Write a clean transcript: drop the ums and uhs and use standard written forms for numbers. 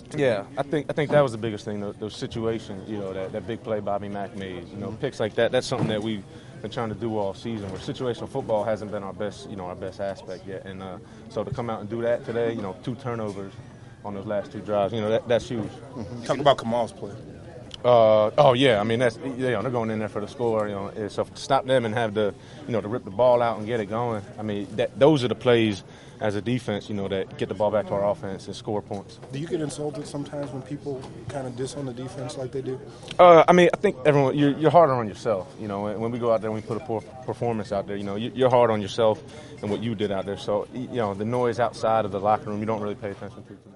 Yeah, I think that was the biggest thing. Those situations, that big play Bobby Mack made, picks like that. That's something that we've been trying to do all season. Where situational football hasn't been our best aspect yet, and so to come out and do that today, 2 turnovers on those last 2 drives, that's huge. Talk about Kamal's play. Oh yeah, I mean they're going in there for the score. So to stop them and have to rip the ball out and get it going. I mean those are the plays as a defense, that get the ball back to our offense and score points. Do you get insulted sometimes when people kind of diss on the defense like they do? I mean I think everyone you're harder on yourself. When we go out there and we put a poor performance out there, you're hard on yourself and what you did out there. So the noise outside of the locker room you don't really pay attention to.